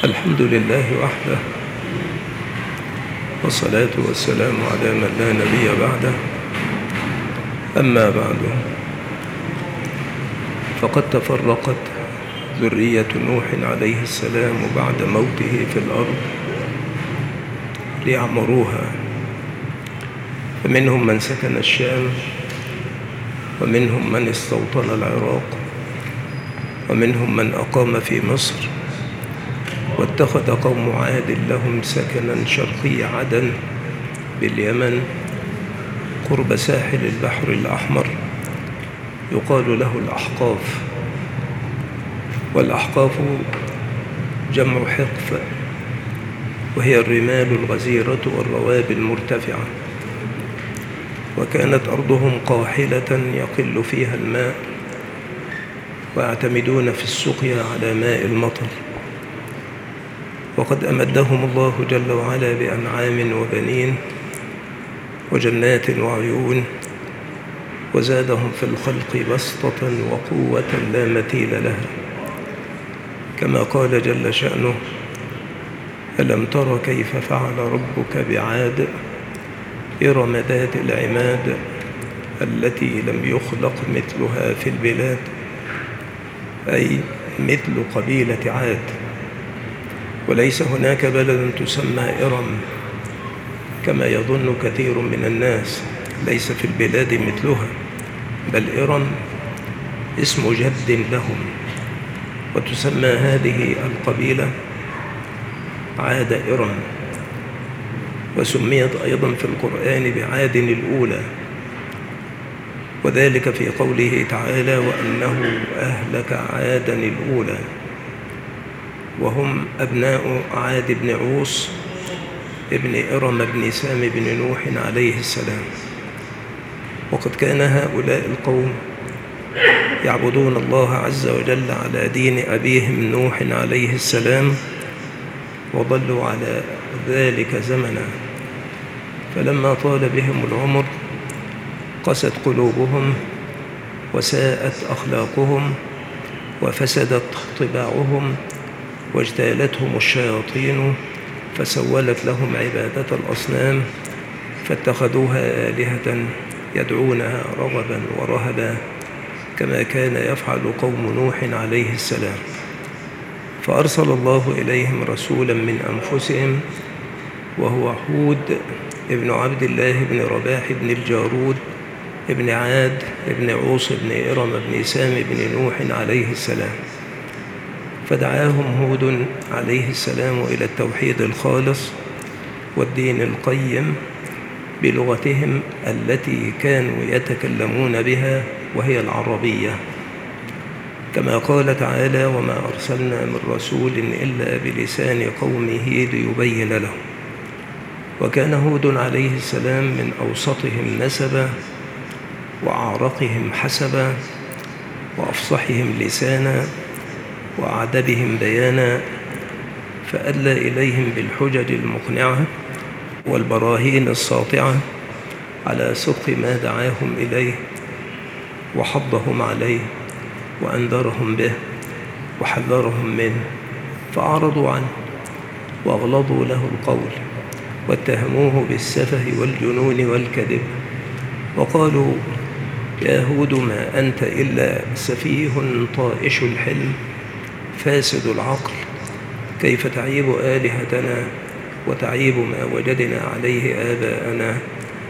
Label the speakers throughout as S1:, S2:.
S1: الحمد لله وحده، والصلاة والسلام على من لا نبي بعده. أما بعد، فقد تفرقت ذرية نوح عليه السلام بعد موته في الأرض ليعمروها، فمنهم من سكن الشام، ومنهم من استوطن العراق، ومنهم من أقام في مصر، واتخذ قوم عاد لهم سكنا شرقي عدن باليمن قرب ساحل البحر الأحمر يقال له الأحقاف. والأحقاف جمع حقف، وهي الرمال الغزيرة والروابي المرتفعة، وكانت أرضهم قاحلة يقل فيها الماء، ويعتمدون في السقيا على ماء المطر. وقد أمدهم الله جل وعلا بأنعام وبنين وجنات وعيون، وزادهم في الخلق بسطة وقوة لا مثيل لها، كما قال جل شأنه: ألم تر كيف فعل ربك بعاد إرم ذات العماد التي لم يخلق مثلها في البلاد، أي مثل قبيلة عاد. وليس هناك بلد تسمى إرم كما يظن كثير من الناس، ليس في البلاد مثلها، بل إرم اسم جد لهم، وتسمى هذه القبيلة عاد إرم. وسميت أيضا في القرآن بعاد الأولى، وذلك في قوله تعالى: وأنه أهلك عادا الأولى، وهم أبناء عاد بن عوص ابن إرم بن سام بن نوح عليه السلام. وقد كان هؤلاء القوم يعبدون الله عز وجل على دين أبيهم نوح عليه السلام، وضلوا على ذلك زمنا، فلما طال بهم العمر قست قلوبهم، وساءت أخلاقهم، وفسدت طباعهم، واجتالتهم الشياطين، فسولت لهم عبادة الأصنام، فاتخذوها آلهة يدعونها رغبا ورهبا، كما كان يفعل قوم نوح عليه السلام. فأرسل الله إليهم رسولا من أنفسهم، وهو هود ابن عبد الله بن رباح بن الجارود ابن عاد ابن عوص ابن إرم بن سام بن نوح عليه السلام. فدعاهم هود عليه السلام إلى التوحيد الخالص والدين القيم بلغتهم التي كانوا يتكلمون بها، وهي العربية، كما قال تعالى: وما أرسلنا من رسول إلا بلسان قومه ليبين لهم. وكان هود عليه السلام من أوسطهم نسبا، وأعرقهم حسبا، وأفصحهم لسانا، وأعدبهم بيانا، فأدلى إليهم بالحجج المقنعة والبراهين الساطعة على صدق ما دعاهم إليه، وحضهم عليه، وأنذرهم به، وحذرهم منه، فأعرضوا عنه وأغلظوا له القول، واتهموه بالسفه والجنون والكذب، وقالوا: يا هود ما أنت إلا سفيه طائش الحلم فاسد العقل، كيف تعيب آلهتنا وتعيب ما وجدنا عليه آباءنا؟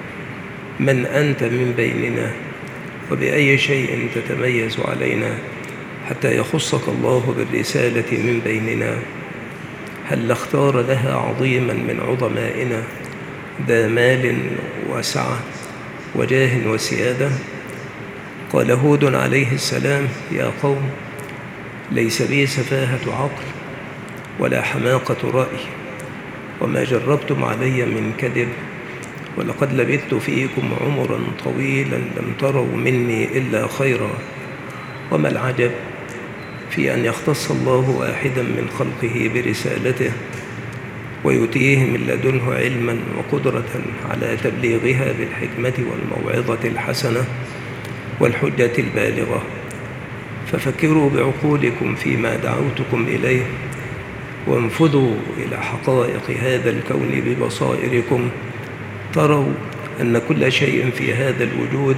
S1: من أنت من بيننا؟ وبأي شيء تتميز علينا حتى يخصك الله بالرسالة من بيننا؟ هل اختار لها عظيما من عظمائنا ذا مال وسعة وجاه وسيادة؟ قال هود عليه السلام: يا قوم، ليس بي سفاهة عقل ولا حماقة رأي، وما جربتم علي من كذب، ولقد لبثت فيكم عمرا طويلا لم تروا مني إلا خيرا. وما العجب في أن يختص الله واحدا من خلقه برسالته، ويؤتيه من لدنه علما وقدرة على تبليغها بالحكمة والموعظة الحسنة والحجة البالغة. ففكروا بعقولكم فيما دعوتكم إليه، وانفذوا إلى حقائق هذا الكون ببصائركم تروا أن كل شيء في هذا الوجود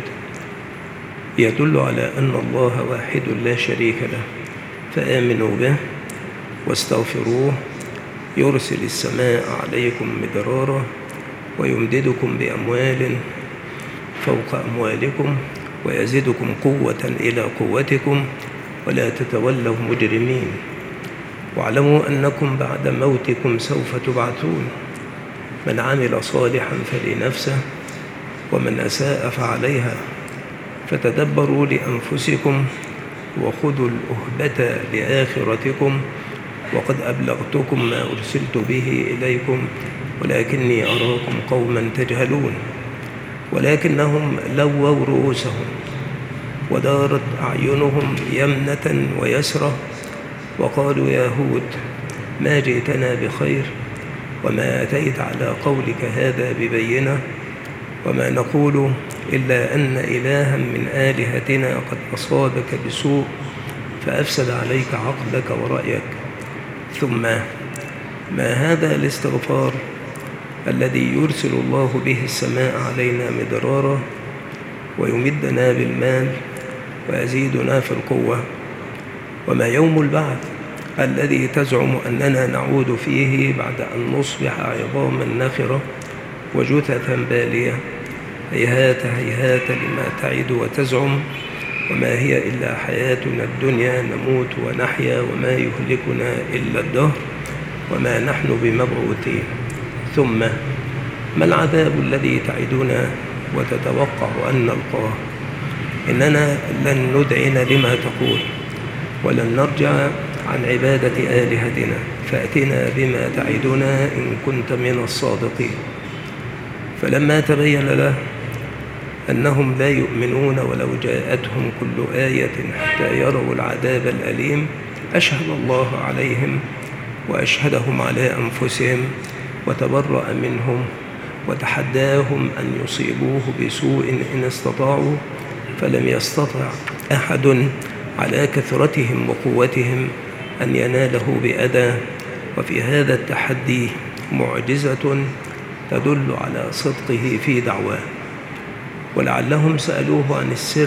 S1: يدل على أن الله واحد لا شريك له، فآمنوا به واستغفروه يرسل السماء عليكم مدرارا ويمددكم بأموال فوق أموالكم ويزدكم قوة إلى قوتكم ولا تتولوا مجرمين، واعلموا أنكم بعد موتكم سوف تبعثون، من عمل صالحا فلنفسه ومن أساء فعليها، فتدبروا لأنفسكم وخذوا الأهبة لآخرتكم، وقد أبلغتكم ما أرسلت به إليكم ولكني أراكم قوما تجهلون. ولكنهم لووا رؤوسهم ودارت أعينهم يمنة ويسرة وقالوا يا هود ما جئتنا بخير وما أتيت على قولك هذا ببينة، وما نقول إلا أن إلها من آلهتنا قد أصابك بسوء فأفسد عليك عقلك ورأيك، ثم ما هذا الاستغفار الذي يرسل الله به السماء علينا مدرارا ويمدنا بالمال ويزيدنا في القوة، وما يوم البعث الذي تزعم أننا نعود فيه بعد أن نصبح عظاما نخرة وجثثا بالية، هيهات هيهات لما تعد وتزعم، وما هي إلا حياتنا الدنيا نموت ونحيا وما يهلكنا إلا الدهر وما نحن بمبعوثين. ثم ما العذاب الذي تعدنا وتتوقع أن نلقاه؟ إننا لن نذعن لما تقول ولن نرجع عن عبادة آلهتنا، فأتنا بما تعدنا إن كنت من الصادقين. فلما تبين له أنهم لا يؤمنون ولو جاءتهم كل آية حتى يروا العذاب الأليم، أشهد الله عليهم وأشهدهم على أنفسهم وتبرأ منهم وتحداهم أن يصيبوه بسوء إن استطاعوا، فلم يستطع أحد على كثرتهم وقوتهم أن يناله بأذى. وفي هذا التحدي معجزة تدل على صدقه في دعواه، ولعلهم سألوه عن السر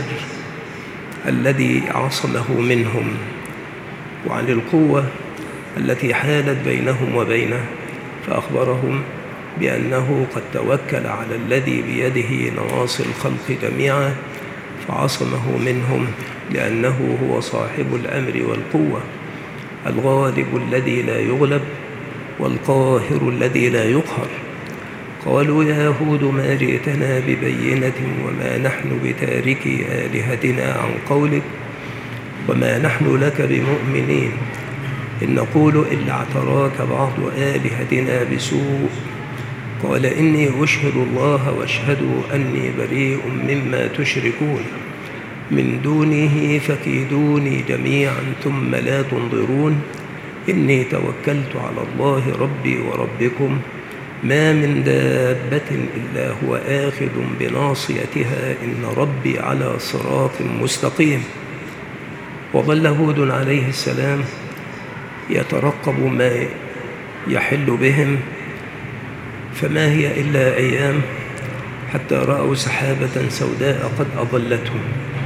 S1: الذي عصمه منهم وعن القوة التي حالت بينهم وبينه، فأخبرهم بأنه قد توكل على الذي بيده نواصي الخلق جميعا فعصمه منهم، لأنه هو صاحب الأمر والقوة، الغالب الذي لا يغلب والقاهر الذي لا يقهر. قالوا يا هود ما جئتنا ببينة وما نحن بتاركي آلهتنا عن قولك وما نحن لك بمؤمنين، إن نقول إلا اعتراك بعض آلهتنا بسوء. قال إني أشهد الله واشهدوا أني بريء مما تشركون من دونه فكيدوني جميعا ثم لا تنظرون، إني توكلت على الله ربي وربكم ما من دابة إلا هو آخذ بناصيتها إن ربي على صراط مستقيم. وظل هود عليه السلام يترقب ما يحل بهم، فما هي إلا أيام حتى رأوا سحابة سوداء قد أظلتهم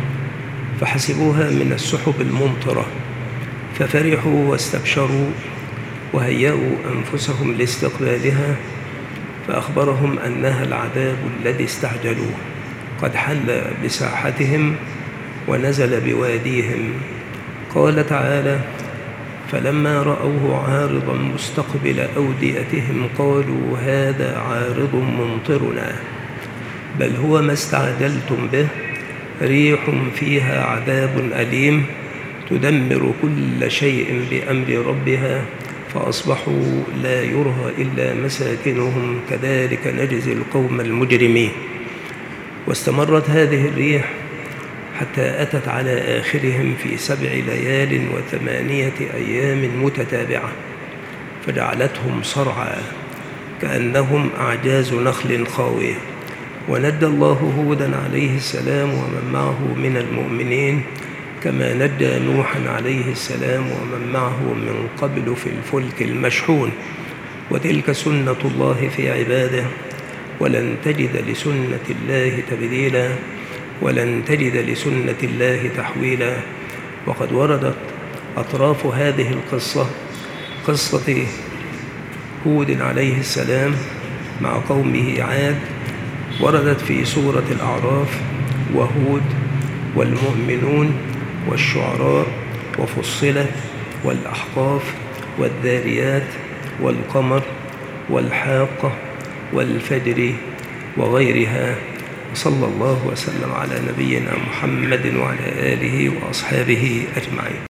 S1: فحسبوها من السحب الممطرة، ففرحوا واستبشروا وهيأوا أنفسهم لاستقبالها، فأخبرهم أنها العذاب الذي استعجلوه قد حل بساحتهم ونزل بواديهم. قال تعالى فلما رأوه عارضا مستقبل أوديتهم قالوا هذا عارض ممطرنا بل هو ما استعجلتم به ريح فيها عذاب أليم تدمر كل شيء بأمر ربها فأصبحوا لا يرى إلا مساكنهم كذلك نجزي القوم المجرمين. واستمرت هذه الريح حتى أتت على آخرهم في 7 ليال و8 أيام متتابعة، فجعلتهم صرعى كأنهم أعجاز نخل خاوية. ونجى الله هودا عليه السلام ومن معه من المؤمنين كما نجى نوحا عليه السلام ومن معه من قبل في الفلك المشحون. وتلك سنة الله في عباده، ولن تجد لسنة الله تبديلا، ولن تجد لسنة الله تحويلا. وقد وردت أطراف هذه القصة، قصة هود عليه السلام مع قومه عاد، وردت في سورة الأعراف وهود والمؤمنون والشعراء وفصلت والأحقاف والذاريات والقمر والحاقة والفجر وغيرها. صلى الله وسلم على نبينا محمد وعلى آله وأصحابه أجمعين.